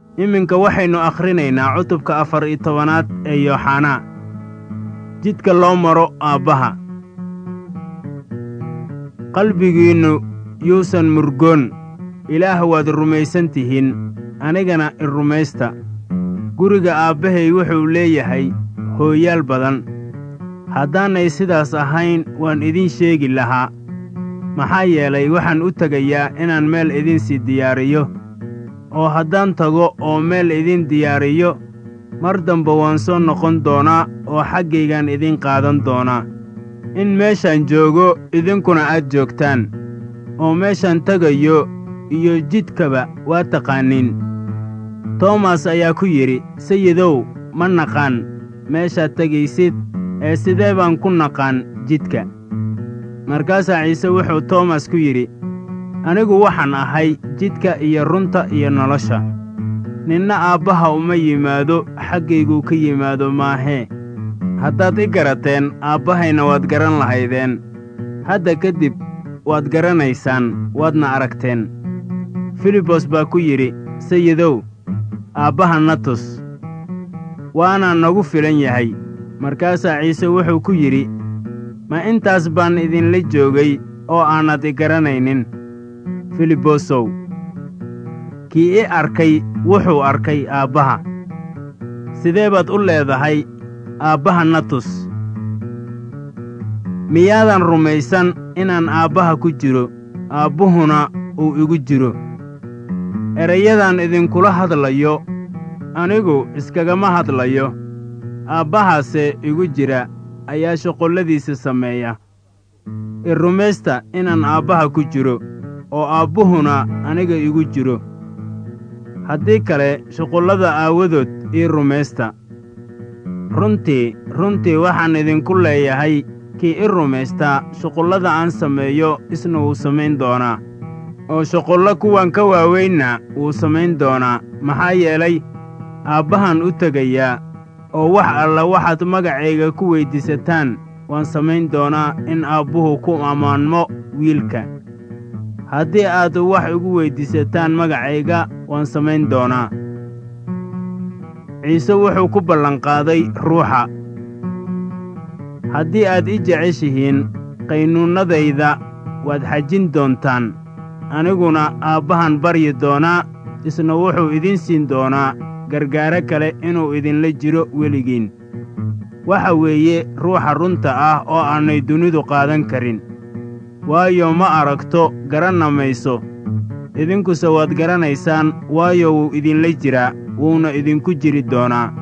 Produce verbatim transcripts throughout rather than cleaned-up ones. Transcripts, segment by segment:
iminka waxaynu akhrinaynaa cutubka afar iyo tobanaad ee yooxanaa. jidka loo maro aabbaha. qalbigiinnu yuusan murgoon. ilaah waad rumaysan tihiin, anigana i rumaysta. guriga aabbahay wuxuu leeyahay hooyaal badan. haddaanay sidaas ahayn waan idiin sheegi lahaa. maxaa yeelay waxaan u tegayaa inaan meel idinsii diyaariyo. oo haddaan tago oo meel idin diyaariyo, mar damba waan soo noqon doonaa oo xaggaygaan idin qaadan doonaa, in meeshaan joogo idinkuna aad joogtaan. oo meeshaan tegayo iyo jidkaba waa taqaaniin. toomas ayaa ku yidhi, sayidow, ma naqaan meeshaad tegaysid, ee sidee baan ku naqaan jidka? markaasaa ciise wuxuu toomas ku yidhi, anigu waxaan ahay jidka iyo runta iyo nolosha. ninna aabbaha uma yimaado xaggayguu ka yimaado maahee. haddaad i garateen, aabbahayna waad garan lahaydeen. hadda kadib waad garanaysaan, waadna aragteen. filibos baa ku yidhi, sayidow, aabbaha na tus, waana nagu filan yahay. markaasaa ciise wuxuu ku yidhi, ma intaas baan idinla joogay oo aanad i garanaynin? filibosow, kii i arkay wuxuu arkay aabbaha. sidee baad u leedahay, aabbaha na tus? miyaadan rumaysan inaan aabbaha ku jiro, aabbuhuna uu igu jiro? erayadan idinkula hadlayo anigu iskagama hadlayo. aabbahaase igu jira ayaa shuqulladiisa sameeya. i rumaysta inaan aabbaha ku jiro, oo aabbuhuna aniga igu jiro. haddii kale shuqullada aawadood ii rumaysta. runtii runtii waxaan idinku leeyahay, kii i rumaystaa shuqullada aan sameeyo isna wuu samayn doonaa, oo shuqullo kuwan ka waaweynna wuu samayn doonaa. maxaa yeelay aabbahaan u tegayaa, oo wax alla waxaad magacayga ku weyddiisataan waan samayn doonaa, in aabbuhu ku ammaanmo wiilka. haddii aad wax igu weyddiisataan magacayga waan samayn doonaa. ciise wuxuu ku ballanqaaday ruuxa. haddii aad i jeceshihiin, qaynuunnadayda waad xajin doontaan. aniguna aabbahan baryi doonaa, isna wuxuu idiin siin doonaa gargaaro kale inuu idinla jiro weligiin. waxa weeye ruuxa runta ah oo aanay dunidu qaadan karin. waayo ma aragto, garanna mayso. idinkuse waad garanaysaan, waayo wuu idinla jiraa, wuuna idinku jiri doonaa.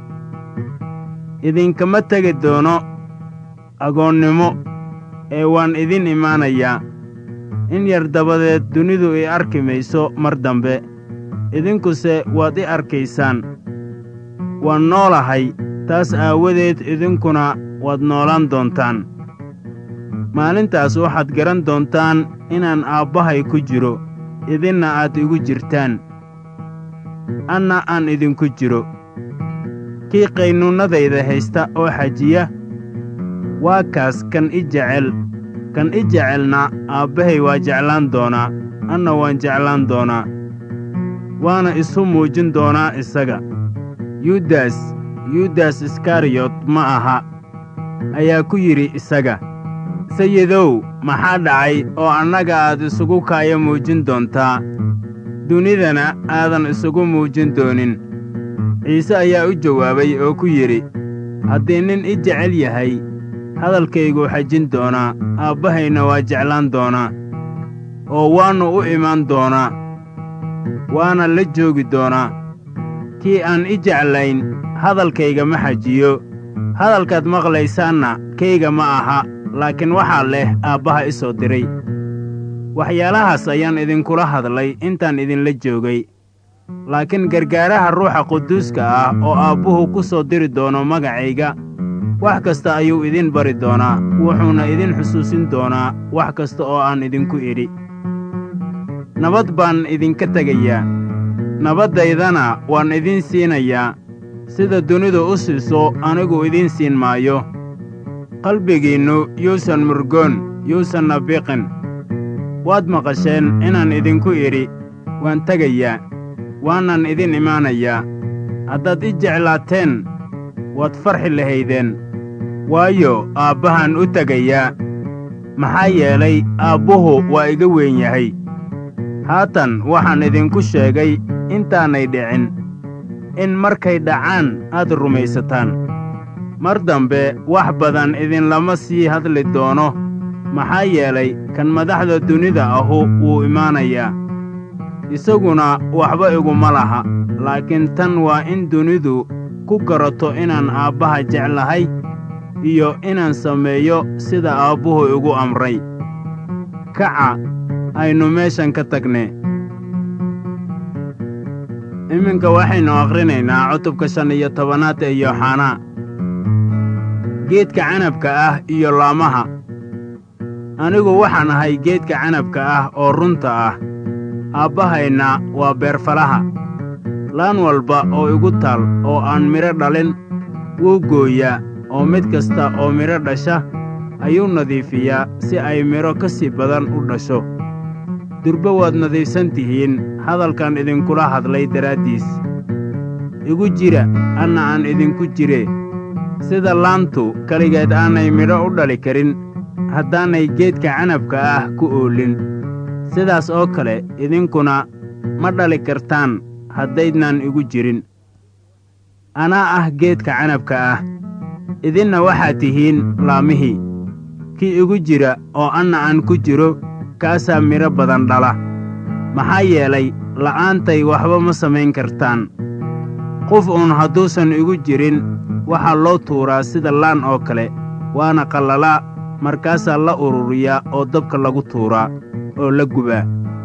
idinkama tegi doono agoonnimo, ee waan idin imaanayaa. in yar dabadeed dunidu i arki mayso mar dambe, idinkuse waad i arkaysaan. waan noolahay, taas aawadeed idinkuna waad noolaan doontaan. maalintaas waxaad garan doontaan inaan aabbahay ku jiro, idinna aad igu jirtaan, anna aan idinku jiro. kii qaynuunnadayda haysta oo xajiya, waa kaas kan i jecel. kan i jecelna aabbahay waa jeclaan doonaa, anna waan jeclaan doonaa, waana isu muujin doonaa isaga. yudas yudas iskariyot ma aha ayaa ku yidhi isaga, sayidow, maxaa dhacay oo annaga aad isugu kaaya muujin doontaa, dunidana aadan isugu muujin doonin? ciise ayaa u jawaabay oo ku yidhi, haddii nin i jecel yahay, hadalkayguu xajin doonaa, aabbahayna waa jeclaan doonaa, oo waannu u imaan doonaa, waana la joogi doonaa. kii aan i jeclayn hadalkayga ma xajiyo. hadalkaad maqlaysaanna kayga ma aha, laakiin waxaa leh aabbaha i soo diray. waxyaalahaas ayaan idinkula hadlay intaan idinla joogay. laakiin gargaaraha ruuxa quduuska ah oo aabbuhu ku soo diri doono magacayga, wax kasta ayuu idin bari doonaa, wuxuuna idin xusuusin doonaa wax kasta oo aan idinku idhi. nabad baan idinka tegayaa, nabaddaydana waan idin siinayaa. sida dunidu u siiso anigu idiin siin maayo. qalbigiinnu yuusan murgoon, yuusanna biqin. waad maqasheen inaan idinku idhi, waan tegayaa, waanan idin imaanayaa. haddaad i jeclaateen waad farxi lahaydeen, waayo aabbahaan u tegayaa. maxaa yeelay aabbuhu waa iga weyn yahay. haatan waxaan idinku sheegay intaanay dhicin, in markay dhacaan aad rumaysataan. mar dambe wax badan idinlama sii hadli doono, maxaa yeelay kan madaxda dunida ahu wuu imaanayaa. isaguna waxba iguma laha, laakiin tan waa in dunidu ku garato inaan aabbaha jeclahay iyo inaan sameeyo sida aabbuhu igu amray. kaca aynu meeshan ka tagnee. iminka waxaynu akhrinaynaa cutubka shan iyo tobanaad ee yooxanaa. geedka canabka ah iyo laamaha. anigu waxaan ahay geedka canabka ah oo runta ah, aabbahayna waa beerfalaha. laan walba oo igu taal oo aan midho dhalin wuu gooyaa, oo mid kasta oo midho dhasha ayuu nadiifiyaa si ay midho ka sii badan u dhasho. durba waad nadiifsan tihiin hadalkan idinkula hadlay daraaddiis. igu jira anna aan idinku jire. sida laantu keligeed aanay midho u dhali karin haddaanay geedka canabka ah ku oolin, sidaas oo kale idinkuna ma dhali kartaan haddaydnaan igu jirin. anaa ah geedka canabka ah, idinna waxaad tihiin laamihii. kii igu jira oo anna aan ku jiro kaasaa midho badan dhala, maxaa yeelay la'aantay waxba ma samayn kartaan. qof uun hadduusan igu jirin waxaa loo tuuraa sida laan oo kale, waana qallalaa, markaasaa la ururiyaa oo dabka lagu tuuraa oo la gubaa.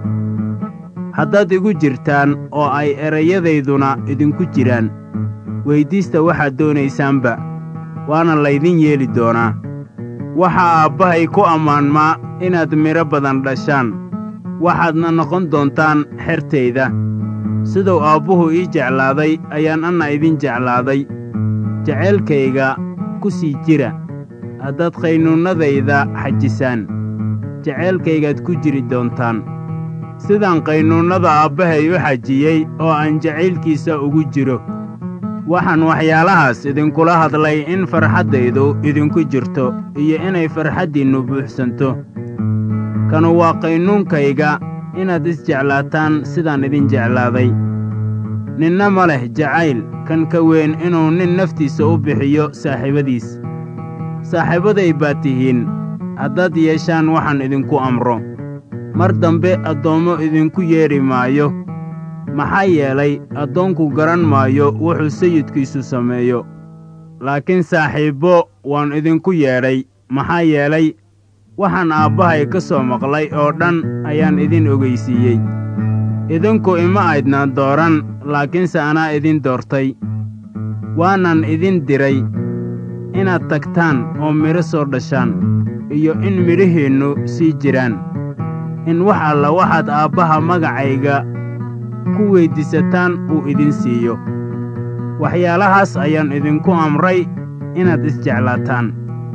haddaad igu jirtaan oo ay erayadayduna idinku jiraan, weyddiista waxaad doonaysaanba, waana laydin yeeli doonaa. waxaa aabbahay ku ammaanmaa inaad midho badan dhashaan, waxaadna noqon doontaan xertayda. siduu aabbuhu ii jeclaaday ayaan anna idin jeclaaday. jacaylkayga ku sii jira. haddaad qaynuunnadayda xajisaan, jacaylkaygaad ku jiri doontaan, sidaan qaynuunnada aabbahay u xajiyey oo aan jacaylkiisa ugu jiro. waxaan waxyaalahaas idinkula hadlay in farxaddaydu idinku jirto iyo inay farxaddiinnu buuxsanto. kanu waa qaynuunkayga, inaad isjeclaataan sidaan idin jeclaaday. ninna ma leh jacayl kan ka weyn inuu nin naftiisa u bixiyo saaxiibadiis. saaxiibaday baad tihiin haddaad yeeshaan waxaan idinku amro. mar dambe addoommo idinku yeedhi maayo, maxaa yeelay addoonku garan maayo wuxuu sayidkiisu sameeyo. laakiin saaxiibbo waan idinku yeedhay, maxaa yeelay waxaan aabbahay ka soo maqlay oo dhan ayaan idin ogaysiiyey. idinku ima aydnaan dooran, laakiinse anaa idin doortay. waanan idin diray inaad tagtaan oo midho soo dhashaan, iyo in midhahiinnu sii jiraan, in wax alla waxaad aabbaha magacayga ku weyddiisataan uu idin siiyo. waxyaalahaas ayaan idinku amray inaad isjeclaataan.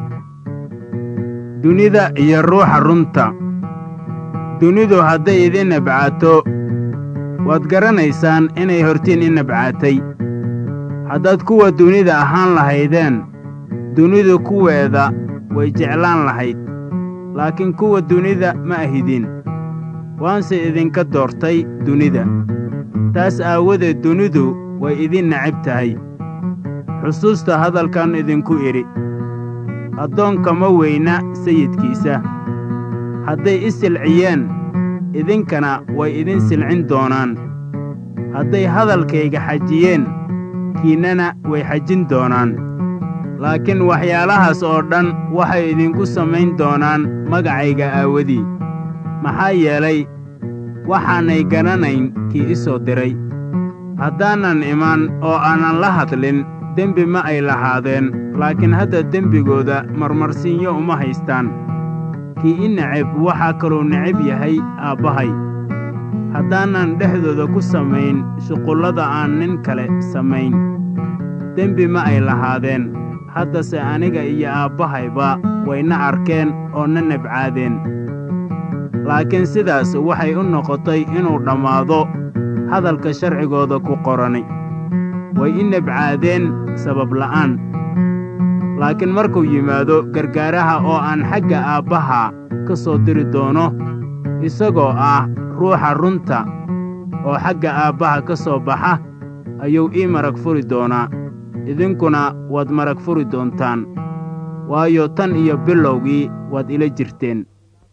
dunida iyo ruuxa runta. dunidu hadday idin nabcaato, waad garanaysaan inay hortiin i nabcaatay. haddaad kuwa dunida ahaan lahaydeen, dunidu kuweeda way jeclaan lahayd. laakiin kuwa dunida ma ahidin, waanse idinka doortay dunida. taas aawadeed dunidu way idin necab tahay. xusuusta hadalkan idinku idhi: addoonka ma weyna sayidkiisa. hadday i silciyeen, idinkana way idin silcin doonaan. hadday hadalkayga xajiyeen, kiinnana way xajin doonaan. laakiin waxyaalahaas oo dhan waxay idinku samayn doonaan magacayga aawadii, maxaa yeelay waxaanay garanayn kii i soo diray. haddaanan iman oo aanan la hadlin, dembi ma ay lahaadeen, laakiin hadda dembigooda marmarsiinyo uma haystaan. kii i neceb waxaa kaluu neceb yahay aabbahay. haddaanan dhexdooda ku samayn shuqullada aan nin kale samayn, dembi ma ay lahaadeen. haddase aniga iyo aabbahayba wayna arkeen oo na nabcaadeen. laakiin sidaas waxay u noqotay inuu dhammaado hadalka sharcigooda ku qorani way i nabcaadeen sabab la'aan. laakiin markuu yimaado gargaaraha oo aan xagga Aabbaha ka soo diri doono, isagoo ah Ruuxa runta oo xagga Aabbaha ka soo baxa, ayuu ii marag furi doonaa. idinkuna waad marag furi doontaan, waayo tan iyo bilowgii waad ila jirteen.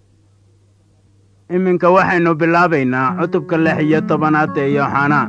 iminka waxaynu bilaabaynaa cutubka lix iyo tobanaad ee Yooxanaa.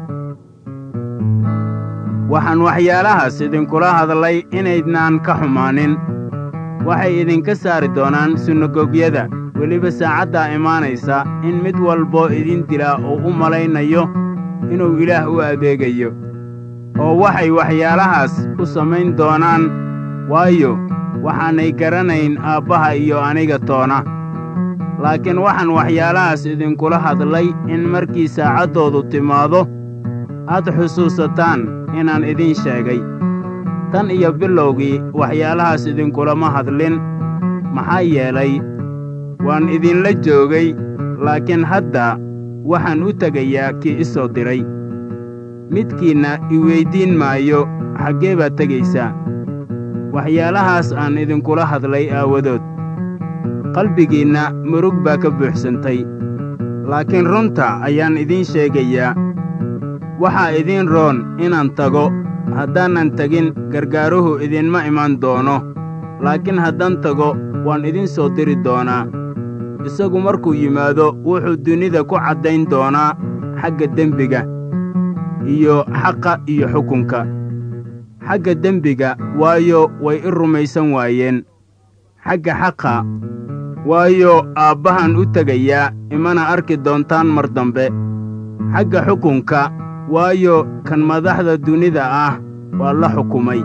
waxaan waxyaalahaas idinkula hadlay inaydnaan ka xumaanin. waxay idinka saari doonaan sinagogyada, weliba saacaddaa imaanaysa in mid walboo idin dilaa uu u malaynayo inuu Ilaah u adeegayo. oo waxay waxyaalahaas u samayn doonaan waayo waxaanay garanayn Aabbaha iyo aniga toona. laakiin waxaan waxyaalahaas idinkula hadlay in markii saacaddoodu timaado aad xusuusataan inaan idin sheegay. tan iyo bilowgii waxyaalahaas idinkulama hadlin, maxaa yeelay waan idinla joogay, laakiin hadda waxaan u tegayaa kii i soo diray. midkiinna i weyddiin maayo xaggee baad tegaysaa. waxyaalahaas aan idinkula hadlay aawadood qalbigiinna murug baa ka buuxsantay. laakiin runta ayaan idiin sheegayaa, waxaa idiin roon inaan tago. haddaanan tegin gargaaruhu idinma iman doono, laakiin haddaan tago waan idin soo diri doonaa. isagu markuu yimaado wuxuu dunida ku caddayn doonaa xagga dembiga iyo xaqa iyo xukunka. xagga dembiga, waayo way i rumaysan waayeen. xagga xaqa, waayo Aabbahan u tegayaa imana arki doontaan mar dambe. xagga xukunka, waayo kan madaxda dunida ah waa la xukumay.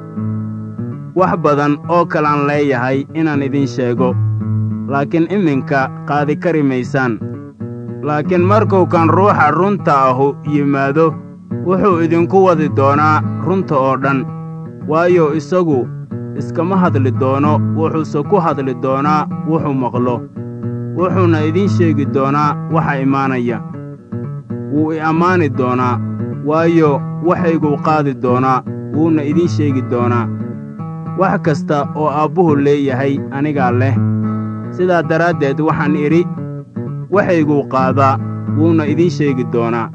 wax badan oo kalaan leeyahay inaan idin sheego, laakiin iminka qaadi kari maysaan. laakiin markuu kan Ruuxa runta ahu yimaado, wuxuu idinku wadi doonaa runta oo dhan, waayo isagu iskama hadli doono wuxuuse ku hadli doonaa wuxuu maqlo, wuxuuna idin sheegi doonaa waxa imaanaya. wuu i ammaani doonaa, waayo waxayguu qaadi doonaa wuuna idin sheegi doonaa. wax kasta oo Aabbuhu leeyahay anigaa leh. sidaa daraaddeed waxaan idhi, waxayguu qaadaa wuuna idin sheegi doonaa.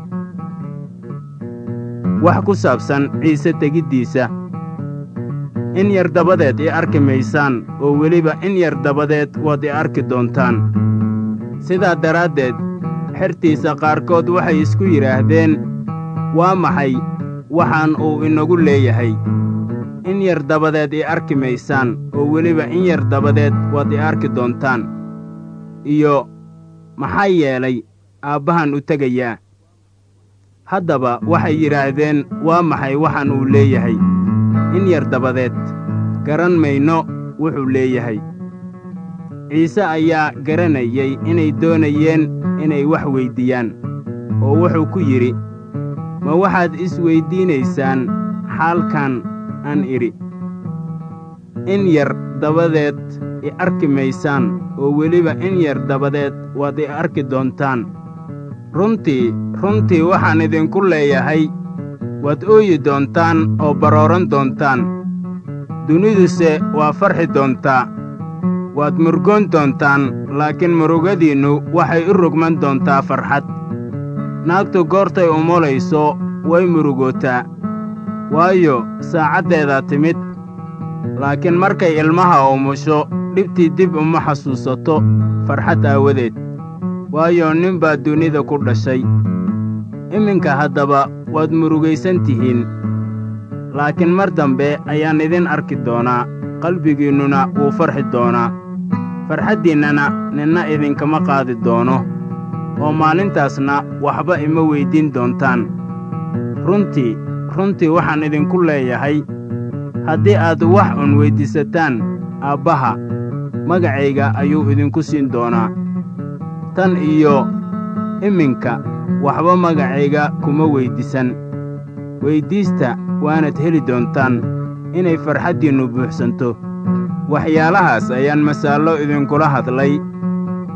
wax ku saabsan Ciise tegiddiisa. in yar dabadeed i arki maysaan, oo weliba in yar dabadeed waad i arki doontaan. sidaa daraaddeed xertiisa qaarkood waxay isku yidhaahdeen, waa maxay waxaan uu inagu leeyahay? in yar dabadeed i arki maysaan, oo weliba in yar dabadeed waad i arki doontaan. iyo maxaa yeelay Aabbahan u tegayaa. haddaba waxay yidhaahdeen, waa maxay waxaan uu leeyahay? in yar dabadeed garan mayno wuxuu leeyahay. ciise ayaa garanayay inay doonayeen inay wax weyddiiyaan, oo wuxuu ku yidhi, ma waxaad is weyddiinaysaan xaalkan aan idhi, in yar dabadeed i arki maysaan, oo weliba in yar dabadeed waad i arki doontaan. runtii runtii waxaan idinku leeyahay, waad ooyi doontaan oo barooran doontaan. duniduse waa farxi doontaa. waad murugoon doontaan, laakiin murugadiinnu waxay u rogman doontaa farxad. naagtu goortay umolayso way murugootaa, waayo saacaddeedaa timid. laakiin markay ilmaha umusho, dhibtii dib uma xasuusato farxad aawadeed, waayo nin baa dunida ku dhashay. iminka haddaba waad murugaysan tihiin, laakiin mar dambe ayaan idin arki doonaa, qalbigiinnuna wuu farxi doonaa. farxaddiinnana ninna idinkama qaadi doono, oo maalintaasna waxba ima weyddiin doontaan. runtii runtii waxaan idinku leeyahay, haddii aad wax un weyddiisataan Aabbaha, magacayga ayuu idinku siin doonaa. tan iyo iminka waxba magacayga kuma weyddiisan. weyddiista waanad heli doontaan, inay farxaddiinnu buuxsanto. waxyaalahaas ayaan masaallo idinkula hadlay,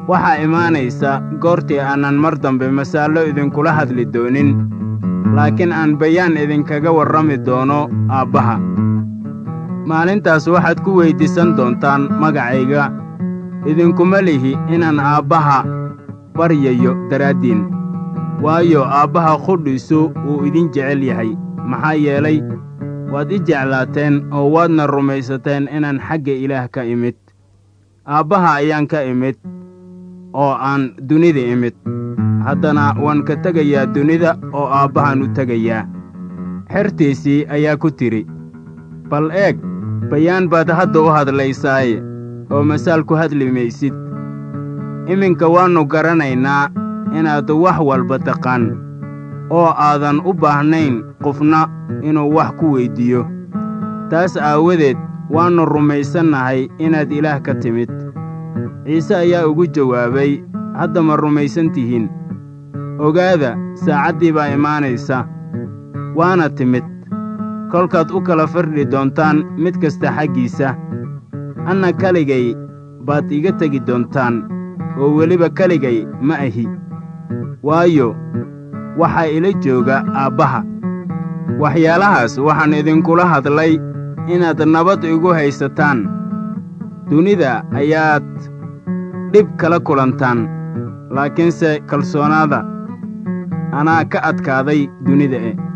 waxaa imaanaysa goortii aanan mar dambe masaallo idinkula hadli doonin, laakiin aan bayaan idinkaga warrami doono Aabbaha. Maalintaas waxaad ku weyddiisan doontaan magacayga. Idinkuma lihi inaan Aabbaha baryayo daraaddiin, waayo Aabbaha qudhiisu wuu idin jecel yahay. Maxaa yeelay waad i jeclaateen oo waadna rumaysateen inaan xagga Ilaah ka imid. Aabbaha ayaan ka imid oo aan dunida imid, haddana waan ka tegayaa dunida oo Aabbahaan u tegayaa. Xertiisii ayaa ku tidhi, bal eeg, bayaan baad hadda u hadlaysaaye, oo masaal ku hadli maysid. Iminka waannu garanaynaa inaad wax walba taqaan, oo aadan u baahnayn qofna inuu wax ku weyddiiyo. Taas aawadeed waannu rumaysannahay inaad Ilaah ka timid. Ciise ayaa ugu jawaabay, hadda ma rumaysan tihiin? Ogaada, saacaddii baa imaanaysa, waana timid, kolkaad u kala firdhi doontaan mid kasta xaggiisa. Anna keligay baad iga tegi doontaan, oo weliba keligay ma ahi, waayo waxaa ila jooga Aabbaha. Waxyaalahaas waxaan idinkula hadlay inaad nabad igu haysataan. Dunida ayaad dhib kala kulantaan, laakiinse kalsoonaada, anaa ka adkaaday dunida e